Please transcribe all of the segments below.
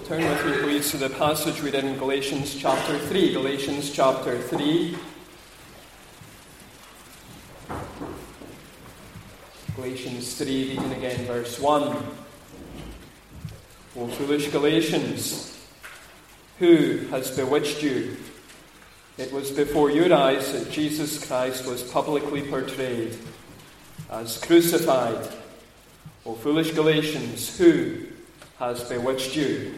Turn with me, please, to the passage we did in Galatians chapter 3. Galatians chapter 3. Galatians 3, reading again verse 1. O foolish Galatians, who has bewitched you? It was before your eyes that Jesus Christ was publicly portrayed as crucified. O foolish Galatians, who has bewitched you?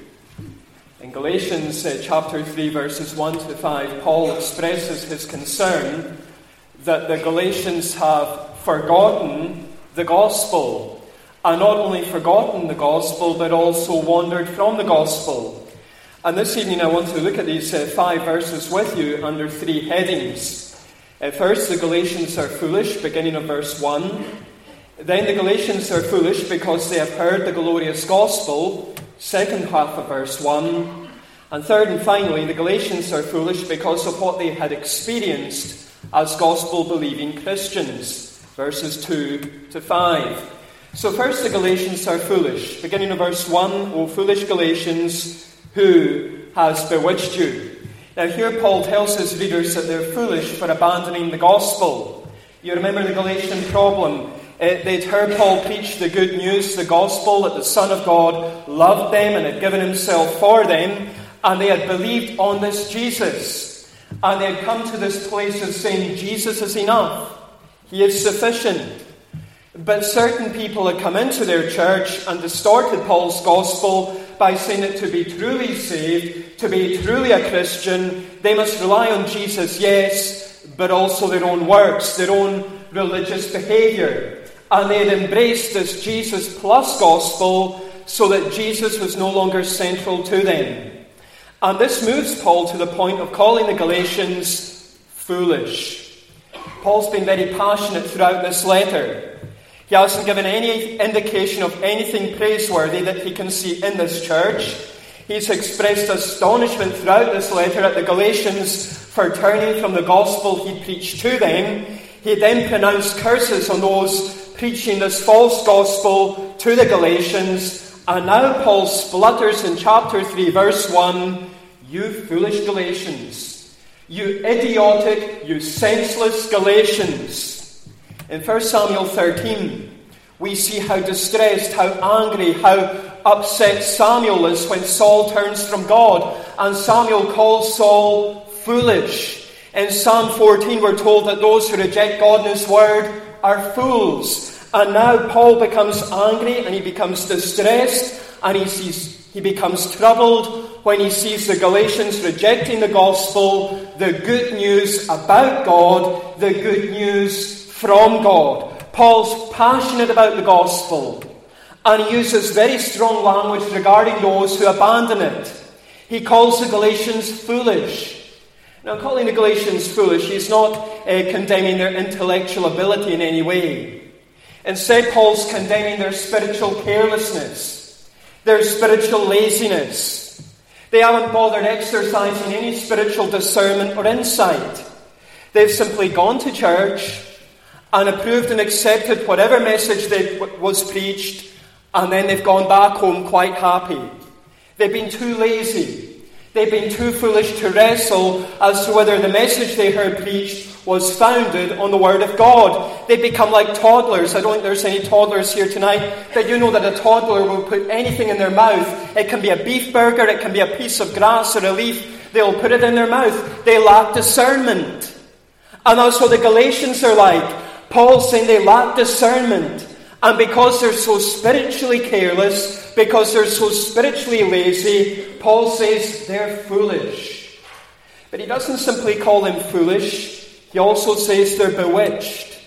In Galatians chapter 3, verses 1 to 5, Paul expresses his concern that the Galatians have forgotten the gospel. And not only forgotten the gospel, but also wandered from the gospel. And this evening I want to look at these 5 verses with you under 3 headings. First, the Galatians are foolish, beginning of verse 1. Then the Galatians are foolish because they have heard the glorious gospel, second half of verse 1. And third and finally, the Galatians are foolish because of what they had experienced as gospel-believing Christians, verses 2 to 5. So first, the Galatians are foolish. Beginning of verse 1, O foolish Galatians, who has bewitched you? Now here Paul tells his readers that they're foolish for abandoning the gospel. You remember the Galatian problem. They'd heard Paul preach the good news, the gospel, that the Son of God loved them and had given himself for them, and they had believed on this Jesus. And they had come to this place of saying, Jesus is enough. He is sufficient. But certain people had come into their church and distorted Paul's gospel by saying that to be truly saved, to be truly a Christian, they must rely on Jesus, yes, but also their own works, their own religious behaviour. And they had embraced this Jesus plus gospel so that Jesus was no longer central to them. And this moves Paul to the point of calling the Galatians foolish. Paul's been very passionate throughout this letter. He hasn't given any indication of anything praiseworthy that he can see in this church. He's expressed astonishment throughout this letter at the Galatians for turning from the gospel he preached to them. He then pronounced curses on those preaching this false gospel to the Galatians. And now Paul splutters in chapter 3, verse 1, You foolish Galatians, you idiotic, you senseless Galatians. In 1 Samuel 13, we see how distressed, how angry, how upset Samuel is when Saul turns from God. And Samuel calls Saul foolish. In Psalm 14, we're told that those who reject God and His word are fools. And now Paul becomes angry and he becomes distressed and he becomes troubled when he sees the Galatians rejecting the gospel, the good news about God, the good news from God. Paul's passionate about the gospel and he uses very strong language regarding those who abandon it. He calls the Galatians foolish. Now, calling the Galatians foolish, he's not condemning their intellectual ability in any way. Instead, Paul's condemning their spiritual carelessness, their spiritual laziness. They haven't bothered exercising any spiritual discernment or insight. They've simply gone to church and approved and accepted whatever message was preached, and then they've gone back home quite happy. They've been too lazy. They've been too foolish to wrestle as to whether the message they heard preached was founded on the Word of God. They become like toddlers. I don't think there's any toddlers here tonight, but you know that a toddler will put anything in their mouth. It can be a beef burger, it can be a piece of grass or a leaf. They'll put it in their mouth. They lack discernment. And that's what the Galatians are like. Paul's saying they lack discernment. And because they're so spiritually careless, because they're so spiritually lazy, Paul says they're foolish. But he doesn't simply call them foolish. He also says they're bewitched.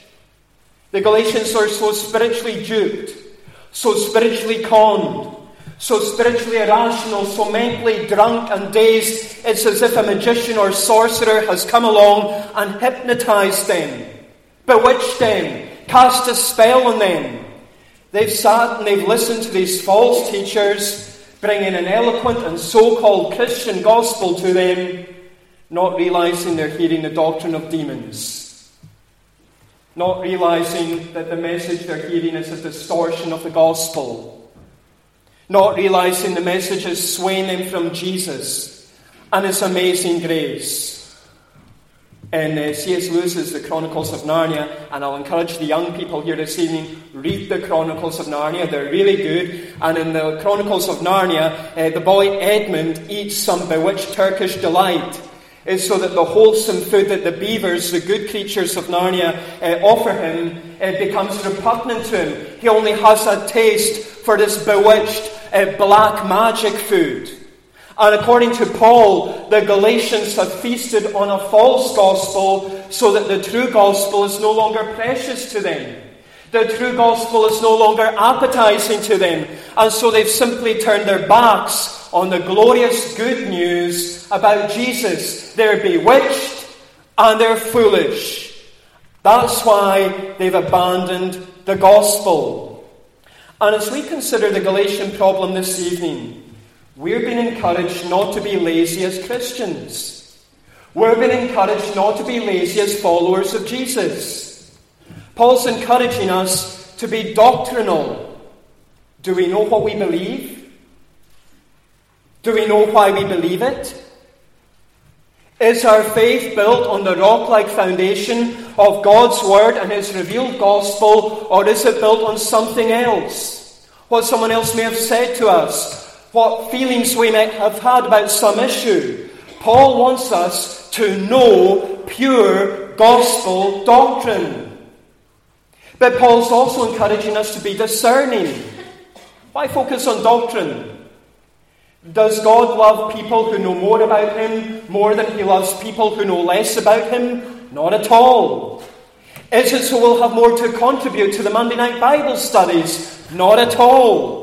The Galatians are so spiritually duped, so spiritually conned, so spiritually irrational, so mentally drunk and dazed. It's as if a magician or sorcerer has come along and hypnotized them, bewitched them, cast a spell on them. They've sat and they've listened to these false teachers bringing an eloquent and so-called Christian gospel to them, not realizing they're hearing the doctrine of demons. Not realizing that the message they're hearing is a distortion of the gospel. not realizing the message is swaying them from Jesus and His amazing grace. In C.S. Lewis's The Chronicles of Narnia, and I'll encourage the young people here this evening, read the Chronicles of Narnia. They're really good. And in the Chronicles of Narnia, the boy Edmund eats some bewitched Turkish delight, so that the wholesome food that the beavers, the good creatures of Narnia, offer him becomes repugnant to him. He only has a taste for this bewitched black magic food. And according to Paul, the Galatians have feasted on a false gospel so that the true gospel is no longer precious to them. The true gospel is no longer appetizing to them. And so they've simply turned their backs on the glorious good news about Jesus. They're bewitched and they're foolish. That's why they've abandoned the gospel. And as we consider the Galatian problem this evening, we're being encouraged not to be lazy as Christians. We're being encouraged not to be lazy as followers of Jesus. Paul's encouraging us to be doctrinal. Do we know what we believe? Do we know why we believe it? Is our faith built on the rock-like foundation of God's Word and His revealed gospel, or is it built on something else? What someone else may have said to us, what feelings we may have had about some issue. Paul wants us to know pure gospel doctrine. But Paul's also encouraging us to be discerning. Why focus on doctrine? Does God love people who know more about Him more than He loves people who know less about Him? Not at all. Is it so we'll have more to contribute to the Monday night Bible studies? Not at all.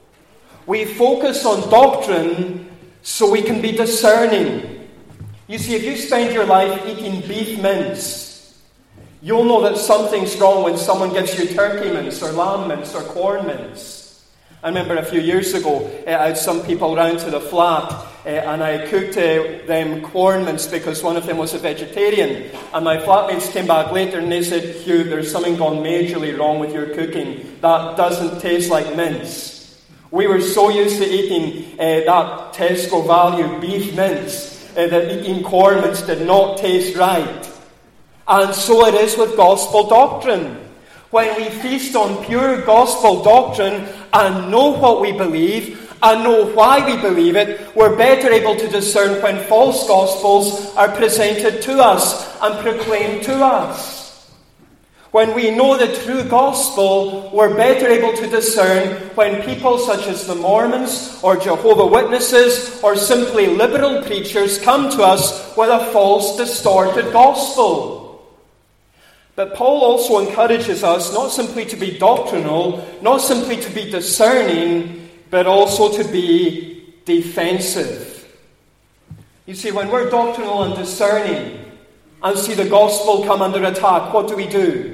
We focus on doctrine so we can be discerning. You see, if you spend your life eating beef mince, you'll know that something's wrong when someone gives you turkey mince or lamb mince or corn mince. I remember a few years ago, I had some people round to the flat and I cooked them corn mince because one of them was a vegetarian. And my flatmates came back later and they said, "Hugh, there's something gone majorly wrong with your cooking. That doesn't taste like mince." We were so used to eating that Tesco value beef mince that eating corn mince did not taste right. And so it is with gospel doctrine. When we feast on pure gospel doctrine and know what we believe and know why we believe it, we're better able to discern when false gospels are presented to us and proclaimed to us. When we know the true gospel, we're better able to discern when people such as the Mormons or Jehovah's Witnesses or simply liberal preachers come to us with a false, distorted gospel. But Paul also encourages us not simply to be doctrinal, not simply to be discerning, but also to be defensive. You see, when we're doctrinal and discerning and see the gospel come under attack, what do?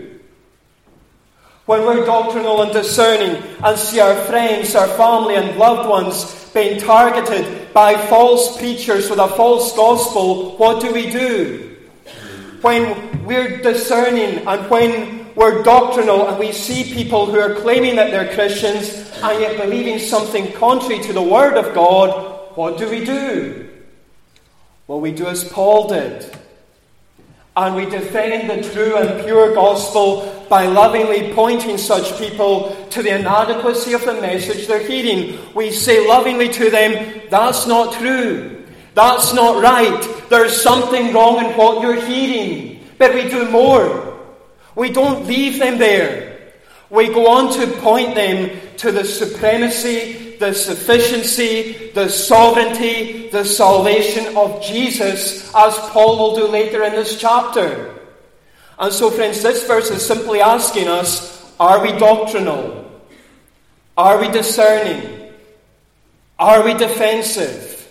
When we're doctrinal and discerning and see our friends, our family and loved ones being targeted by false preachers with a false gospel, what do? When we're discerning and when we're doctrinal and we see people who are claiming that they're Christians and yet believing something contrary to the Word of God, what do? Well, we do as Paul did. And we defend the true and pure gospel by lovingly pointing such people to the inadequacy of the message they're hearing. We say lovingly to them, "That's not true. That's not right. There's something wrong in what you're hearing." But we do more. We don't leave them there. We go on to point them to the supremacy, the sufficiency, the sovereignty, the salvation of Jesus, as Paul will do later in this chapter. And so, friends, this verse is simply asking us, are we doctrinal? Are we discerning? Are we defensive?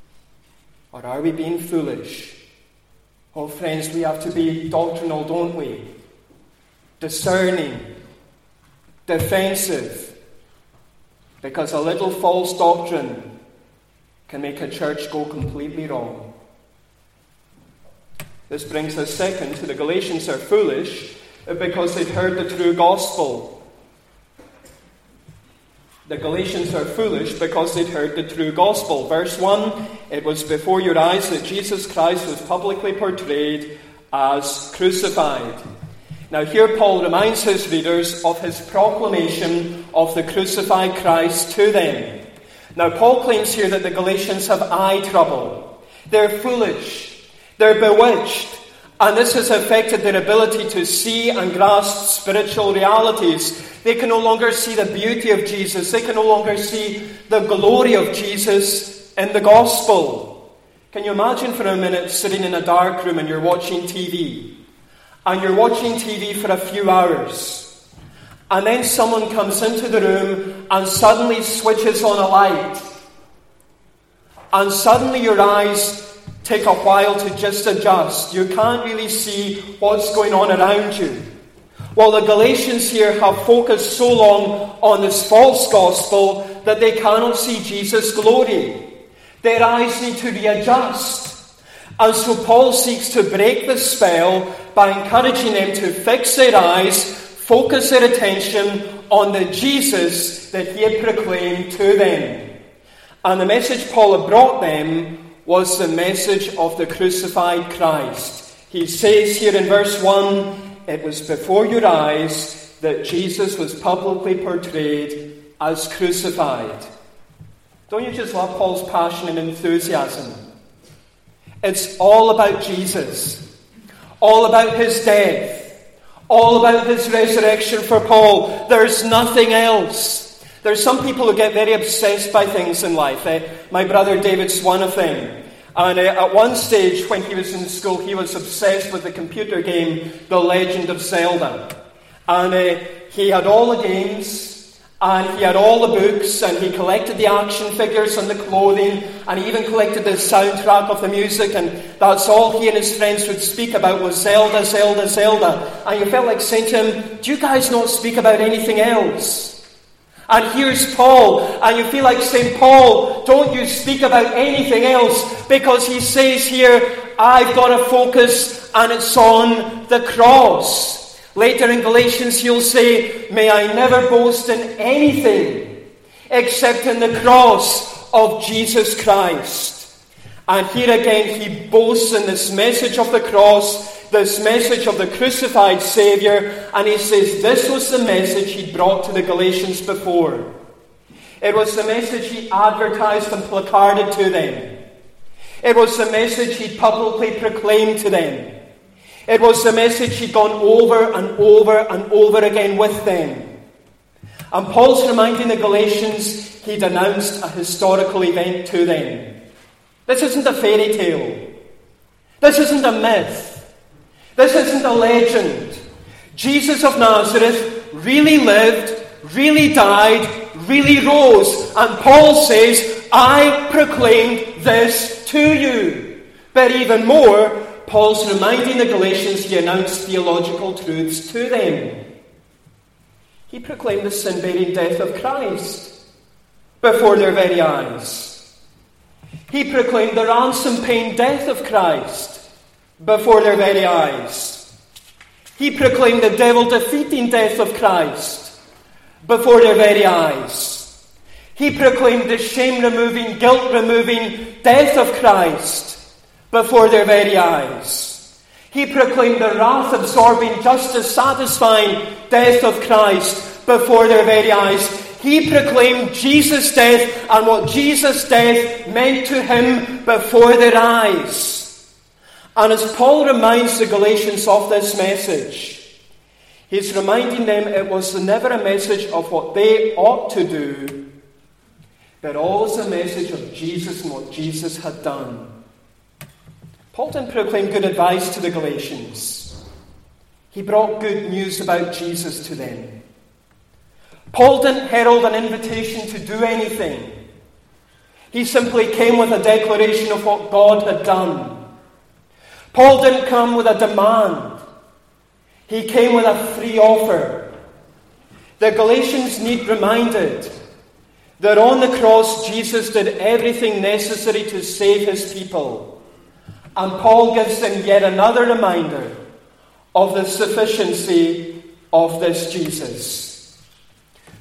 Or are we being foolish? Oh, friends, we have to be doctrinal, don't we? Discerning. Defensive. Because a little false doctrine can make a church go completely wrong. This brings us second to the Galatians are foolish because they've heard the true gospel. The Galatians are foolish because they'd heard the true gospel. Verse 1, it was before your eyes that Jesus Christ was publicly portrayed as crucified. Now here Paul reminds his readers of his proclamation of the crucified Christ to them. Now Paul claims here that the Galatians have eye trouble. They're foolish. They're bewitched. And this has affected their ability to see and grasp spiritual realities. They can no longer see the beauty of Jesus. They can no longer see the glory of Jesus in the gospel. Can you imagine for a minute sitting in a dark room and you're watching TV? And you're watching TV for a few hours. And then someone comes into the room and suddenly switches on a light. And suddenly your eyes take a while to just adjust. You can't really see what's going on around you. Well, the Galatians here have focused so long on this false gospel that they cannot see Jesus' glory. Their eyes need to readjust. And so Paul seeks to break the spell by encouraging them to fix their eyes, focus their attention on the Jesus that he had proclaimed to them. And the message Paul had brought them was the message of the crucified Christ. He says here in verse 1, it was before your eyes that Jesus was publicly portrayed as crucified. Don't you just love Paul's passion and enthusiasm? It's all about Jesus. All about his death. All about his resurrection for Paul. There's nothing else. There's some people who get very obsessed by things in life. My brother David's one of them. And at one stage when he was in school, he was obsessed with the computer game The Legend of Zelda. And he had all the games, and he had all the books, and he collected the action figures and the clothing, and he even collected the soundtrack of the music, and that's all he and his friends would speak about was Zelda, Zelda, Zelda. And you felt like saying to him, do you guys not speak about anything else? And here's Paul, and you feel like saying, Paul, don't you speak about anything else? Because he says here, I've got to focus, and it's on the cross. Later in Galatians, he'll say, may I never boast in anything except in the cross of Jesus Christ. And here again, he boasts in this message of the cross, this message of the crucified Saviour, and he says this was the message he brought to the Galatians before. It was the message he advertised and placarded to them. It was the message he publicly proclaimed to them. It was the message he'd gone over and over and over again with them. And Paul's reminding the Galatians he'd announced a historical event to them. This isn't a fairy tale. This isn't a myth. This isn't a legend. Jesus of Nazareth really lived, really died, really rose. And Paul says, I proclaimed this to you. But even more, Paul's reminding the Galatians he announced theological truths to them. He proclaimed the sin-bearing death of Christ before their very eyes. He proclaimed the ransom-paying death of Christ before their very eyes. He proclaimed the devil-defeating death of Christ before their very eyes. He proclaimed the shame-removing, guilt-removing death of Christ before their very eyes. He proclaimed the wrath-absorbing, justice-satisfying death of Christ before their very eyes. He proclaimed Jesus' death and what Jesus' death meant to him before their eyes. And as Paul reminds the Galatians of this message, he's reminding them it was never a message of what they ought to do, but always a message of Jesus and what Jesus had done. Paul didn't proclaim good advice to the Galatians. He brought good news about Jesus to them. Paul didn't herald an invitation to do anything. He simply came with a declaration of what God had done. Paul didn't come with a demand. He came with a free offer. The Galatians need reminded that on the cross Jesus did everything necessary to save his people. And Paul gives them yet another reminder of the sufficiency of this Jesus.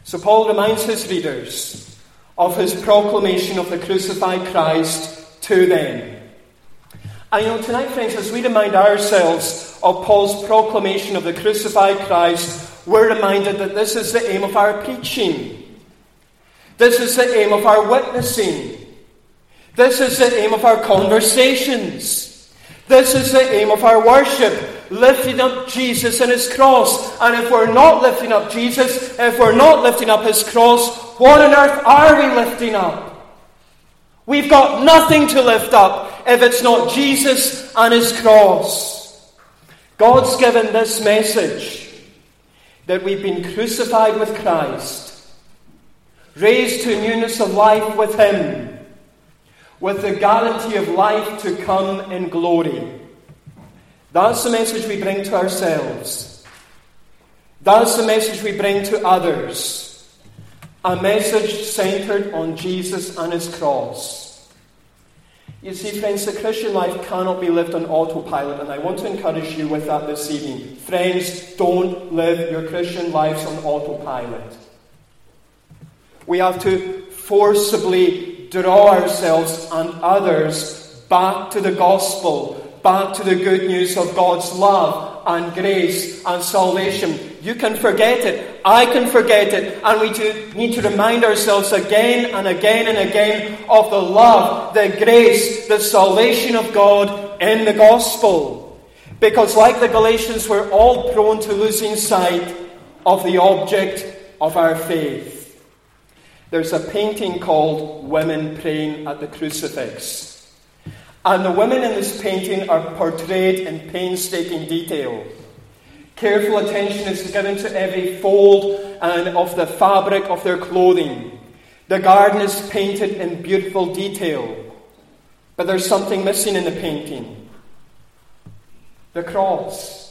So Paul reminds his readers of his proclamation of the crucified Christ to them. And tonight, friends, as we remind ourselves of Paul's proclamation of the crucified Christ, we're reminded that this is the aim of our preaching. This is the aim of our witnessing. This is the aim of our conversations. This is the aim of our worship, lifting up Jesus and his cross. And if we're not lifting up Jesus, if we're not lifting up his cross, what on earth are we lifting up? We've got nothing to lift up if it's not Jesus and his cross. God's given this message that we've been crucified with Christ, raised to newness of life with him, with the guarantee of life to come in glory. That's the message we bring to ourselves. That's the message we bring to others. A message centered on Jesus and his cross. You see, friends, the Christian life cannot be lived on autopilot, and I want to encourage you with that this evening. Friends, don't live your Christian lives on autopilot. We have to forcibly draw ourselves and others back to the gospel, back to the good news of God's love and grace and salvation. You can forget it. I can forget it. And we need to remind ourselves again and again and again of the love, the grace, the salvation of God in the gospel. Because like the Galatians, we're all prone to losing sight of the object of our faith. There's a painting called Women Praying at the Crucifix. And the women in this painting are portrayed in painstaking detail. Careful attention is given to every fold and of the fabric of their clothing. The garden is painted in beautiful detail. But there's something missing in the painting. The cross.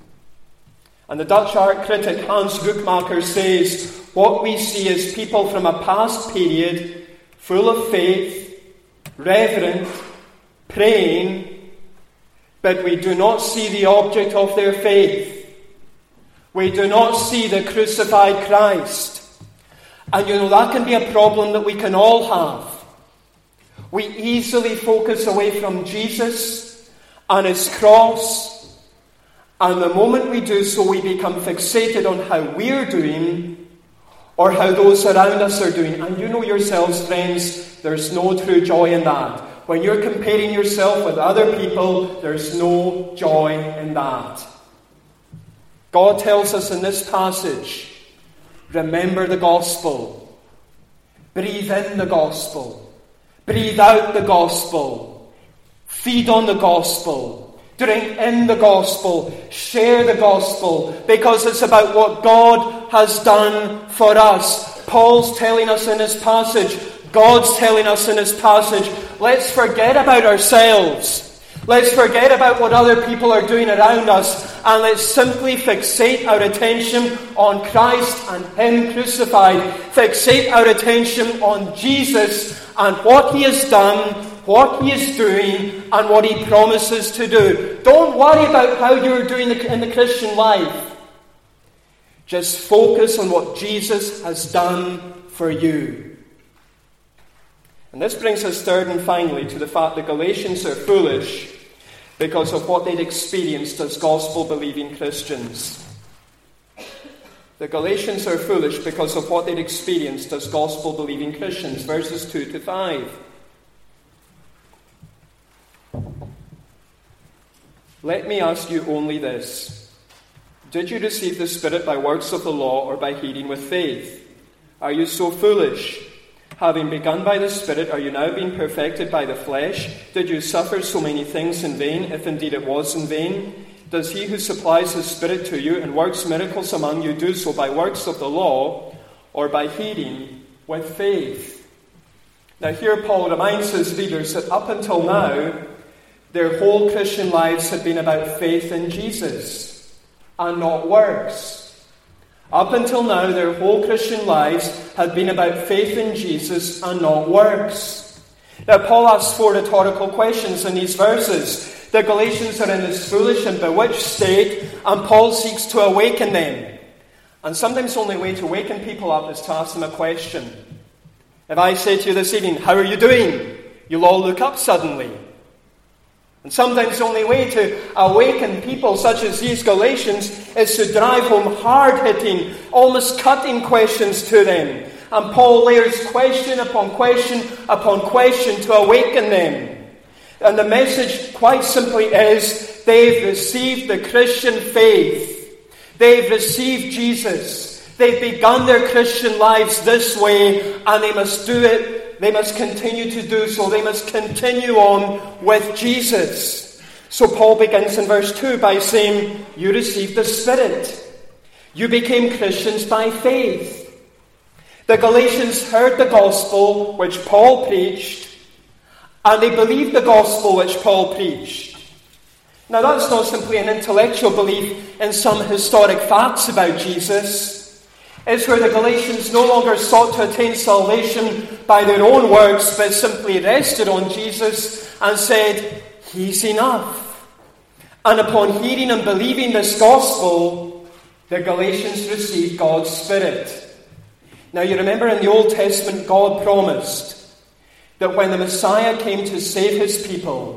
And the Dutch art critic Hans Rookmaker says, what we see is people from a past period full of faith, reverent, praying, but we do not see the object of their faith. We do not see the crucified Christ. And that can be a problem that we can all have. We easily focus away from Jesus and his cross. And the moment we do so, we become fixated on how we're doing or how those around us are doing. And you know yourselves, friends, there's no true joy in that. When you're comparing yourself with other people, there's no joy in that. God tells us in this passage, remember the gospel. Breathe in the gospel. Breathe out the gospel. Feed on the gospel. Drink in the gospel. Share the gospel. Because it's about what God has done for us. Paul's telling us in this passage. God's telling us in this passage. Let's forget about ourselves. Let's forget about what other people are doing around us. And let's simply fixate our attention on Christ and him crucified. Fixate our attention on Jesus and what he has done, what he is doing, and what he promises to do. Don't worry about how you're doing in the Christian life. Just focus on what Jesus has done for you. And this brings us third and finally to the fact that Galatians are foolish because of what they'd experienced as gospel-believing Christians. The Galatians are foolish because of what they'd experienced as gospel-believing Christians. Verses 2 to 5. Let me ask you only this. Did you receive the Spirit by works of the law or by hearing with faith? Are you so foolish? Having begun by the Spirit, are you now being perfected by the flesh? Did you suffer so many things in vain, if indeed it was in vain? Does he who supplies his Spirit to you and works miracles among you do so by works of the law or by hearing with faith? Now here Paul reminds his readers that up until now, their whole Christian lives had been about faith in Jesus and not works. Up until now, their whole Christian lives had been about faith in Jesus and not works. Now, Paul asks four rhetorical questions in these verses. The Galatians are in this foolish and bewitched state, and Paul seeks to awaken them. And sometimes the only way to waken people up is to ask them a question. If I say to you this evening, how are you doing? You'll all look up suddenly. And sometimes the only way to awaken people such as these Galatians is to drive home hard-hitting, almost cutting questions to them. And Paul layers question upon question upon question to awaken them. And the message quite simply is, they've received the Christian faith. They've received Jesus. They've begun their Christian lives this way, and they must do it. They must continue to do so. They must continue on with Jesus. So Paul begins in verse 2 by saying, you received the Spirit. You became Christians by faith. The Galatians heard the gospel which Paul preached, and they believed the gospel which Paul preached. Now that's not simply an intellectual belief in some historic facts about Jesus. It's where the Galatians no longer sought to attain salvation by their own works, but simply rested on Jesus and said, He's enough. And upon hearing and believing this gospel, the Galatians received God's Spirit. Now you remember in the Old Testament, God promised that when the Messiah came to save His people,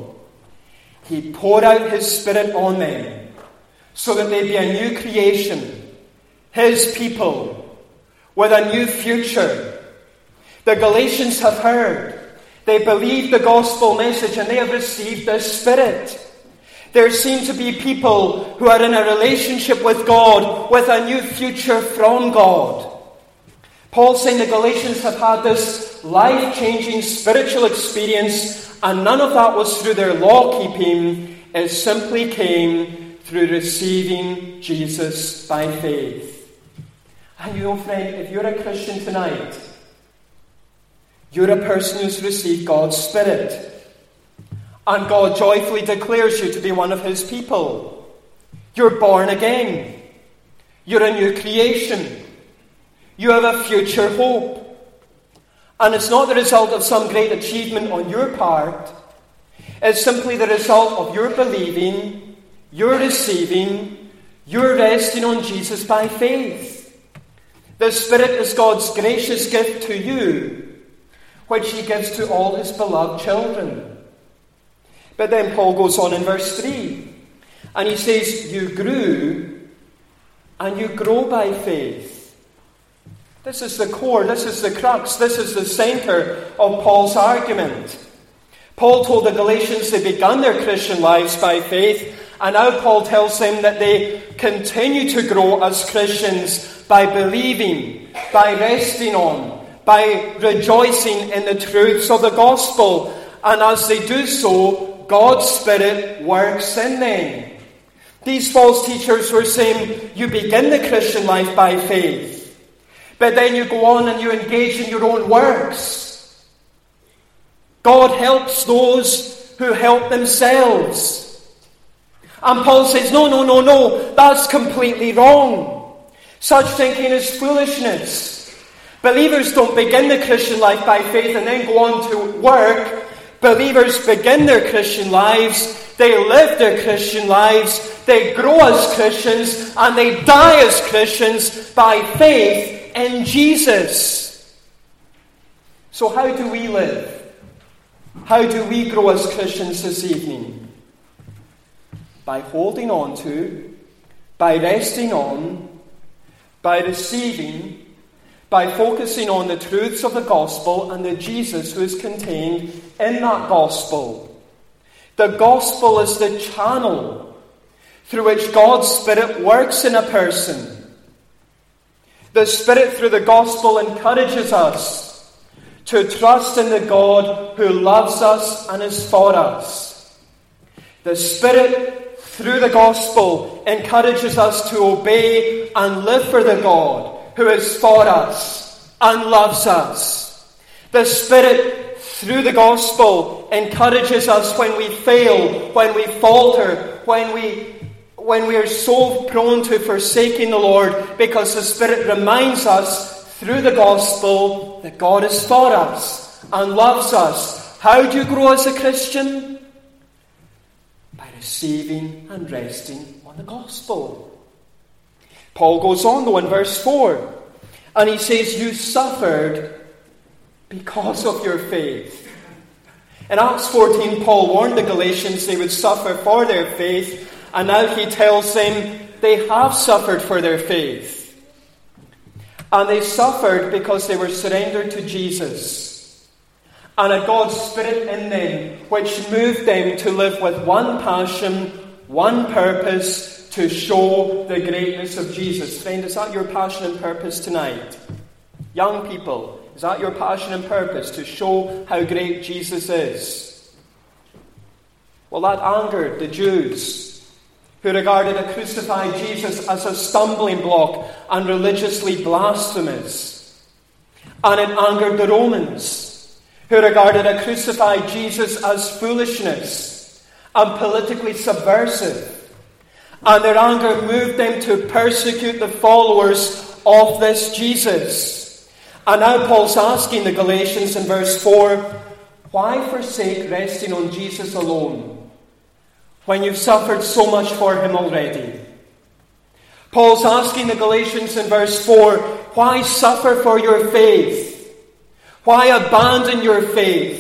He poured out His Spirit on them so that they'd be a new creation, His people, with a new future. The Galatians have heard. They believe the gospel message and they have received the Spirit. There seem to be people who are in a relationship with God, with a new future from God. Paul's saying the Galatians have had this life-changing spiritual experience, and none of that was through their law-keeping. It simply came through receiving Jesus by faith. And you know, friend, if you're a Christian tonight, you're a person who's received God's Spirit. And God joyfully declares you to be one of His people. You're born again. You're a new creation. You have a future hope. And it's not the result of some great achievement on your part. It's simply the result of your believing, your receiving, your resting on Jesus by faith. The Spirit is God's gracious gift to you, which He gives to all His beloved children. But then Paul goes on in verse 3, and he says, you grew and you grow by faith. This is the core, this is the crux, this is the centre of Paul's argument. Paul told the Galatians they began their Christian lives by faith, and now Paul tells them that they continue to grow as Christians by believing, by resting on, by rejoicing in the truths of the gospel. And as they do so, God's Spirit works in them. These false teachers were saying, you begin the Christian life by faith, but then you go on and you engage in your own works. God helps those who help themselves. And Paul says, no, that's completely wrong. Such thinking is foolishness. Believers don't begin the Christian life by faith and then go on to work. Believers begin their Christian lives, they live their Christian lives, they grow as Christians, and they die as Christians by faith in Jesus. So how do we live? How do we grow as Christians this evening? By holding on to, by resting on, by receiving, by focusing on the truths of the gospel and the Jesus who is contained in that gospel. The gospel is the channel through which God's Spirit works in a person. The Spirit through the gospel encourages us to trust in the God who loves us and is for us. The Spirit through the gospel encourages us to obey and live for the God who is for us and loves us. The Spirit through the gospel encourages us when we fail, when we falter, when we are so prone to forsaking the Lord, because the Spirit reminds us through the gospel that God is for us and loves us. How do you grow as a Christian? By receiving and resting on the gospel. Paul goes on though in verse 4, and he says, you suffered because of your faith. In Acts 14, Paul warned the Galatians they would suffer for their faith, and now he tells them they have suffered for their faith. And they suffered because they were surrendered to Jesus, and a God's Spirit in them, which moved them to live with one passion, one purpose, to show the greatness of Jesus. Friend, is that your passion and purpose tonight? Young people, is that your passion and purpose, to show how great Jesus is? Well, that angered the Jews, who regarded a crucified Jesus as a stumbling block and religiously blasphemous. And it angered the Romans, who regarded a crucified Jesus as foolishness and politically subversive. And their anger moved them to persecute the followers of this Jesus. And now Paul's asking the Galatians in verse 4, why forsake resting on Jesus alone when you've suffered so much for him already? Paul's asking the Galatians in verse 4, why suffer for your faith? Why abandon your faith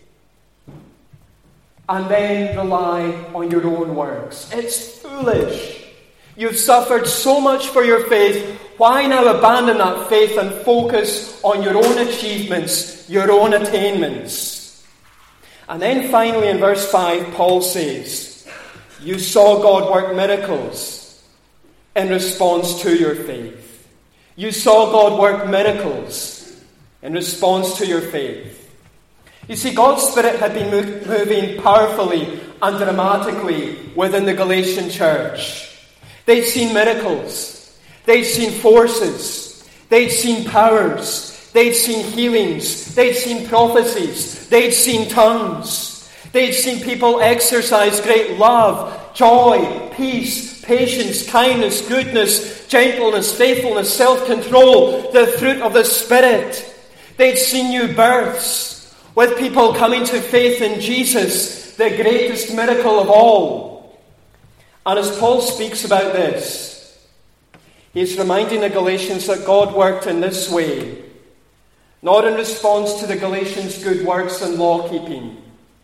and then rely on your own works? It's foolish. You've suffered so much for your faith. Why now abandon that faith and focus on your own achievements, your own attainments? And then finally in verse 5, Paul says, you saw God work miracles in response to your faith. You saw God work miracles in response to your faith. You see, God's Spirit had been moving powerfully and dramatically within the Galatian church. They'd seen miracles. They'd seen forces. They'd seen powers. They'd seen healings. They'd seen prophecies. They'd seen tongues. They'd seen people exercise great love, joy, peace, patience, kindness, goodness, gentleness, faithfulness, self-control, the fruit of the Spirit. They'd seen new births, with people coming to faith in Jesus, the greatest miracle of all. And as Paul speaks about this, he's reminding the Galatians that God worked in this way, not in response to the Galatians' good works and law-keeping,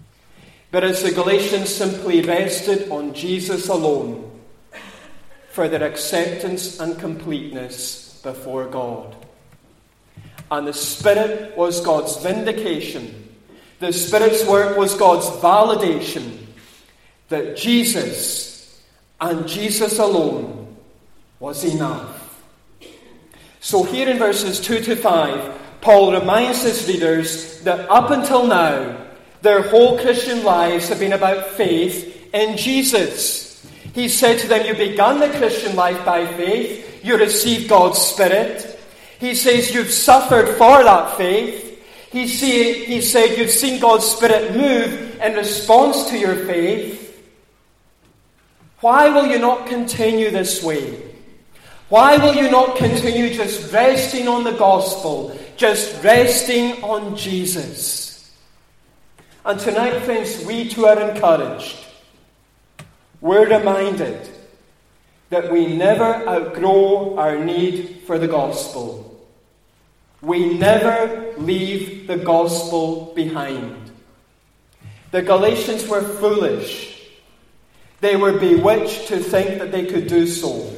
but as the Galatians simply rested on Jesus alone for their acceptance and completeness before God. And the Spirit was God's vindication. The Spirit's work was God's validation that Jesus and Jesus alone was enough. So here in verses 2 to 5, Paul reminds his readers that up until now, their whole Christian lives have been about faith in Jesus. He said to them, you began the Christian life by faith. You received God's Spirit. He says you've suffered for that faith. He said you've seen God's Spirit move in response to your faith. Why will you not continue this way? Why will you not continue just resting on the gospel, just resting on Jesus? And tonight, friends, we too are encouraged. We're reminded that we never outgrow our need for the gospel. We never leave the gospel behind. The Galatians were foolish. They were bewitched to think that they could do so.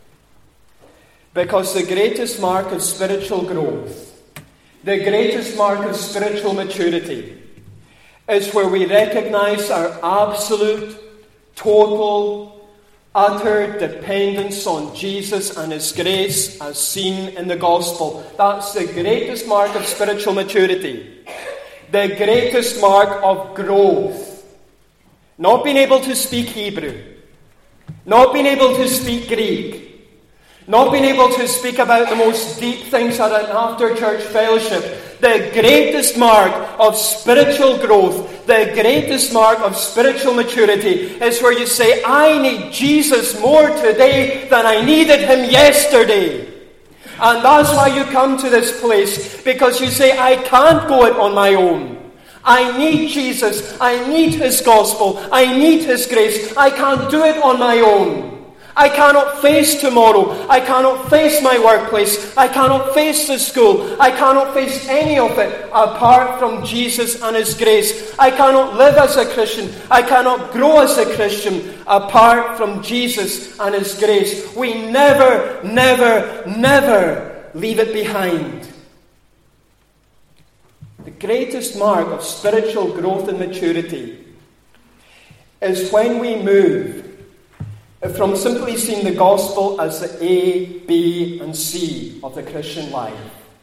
Because the greatest mark of spiritual growth, the greatest mark of spiritual maturity, is where we recognize our absolute, total, utter dependence on Jesus and His grace as seen in the gospel. That's the greatest mark of spiritual maturity. The greatest mark of growth. Not being able to speak Hebrew. Not being able to speak Greek. Not being able to speak about the most deep things at an after-church fellowship. The greatest mark of spiritual growth, the greatest mark of spiritual maturity is where you say, I need Jesus more today than I needed Him yesterday. And that's why you come to this place, because you say, I can't go it on my own. I need Jesus. I need His gospel. I need His grace. I can't do it on my own. I cannot face tomorrow. I cannot face my workplace. I cannot face the school. I cannot face any of it apart from Jesus and His grace. I cannot live as a Christian. I cannot grow as a Christian apart from Jesus and His grace. We never, never, never leave it behind. The greatest mark of spiritual growth and maturity is when we move from simply seeing the gospel as the A, B, and C of the Christian life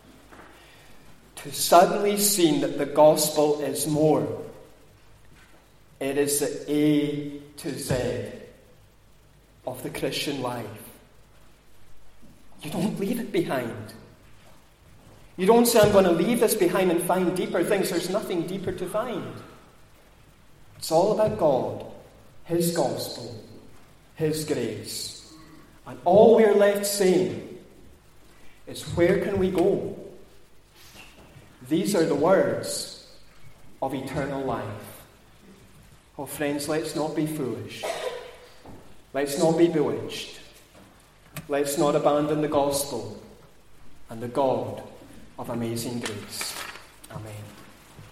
to suddenly seeing that the gospel is more. It is the A to Z of the Christian life. You don't leave it behind. You don't say, I'm going to leave this behind and find deeper things. There's nothing deeper to find. It's all about God, His gospel, His grace. And all we're left saying is, where can we go? These are the words of eternal life. Oh, friends, let's not be foolish. Let's not be bewitched. Let's not abandon the gospel and the God of amazing grace. Amen.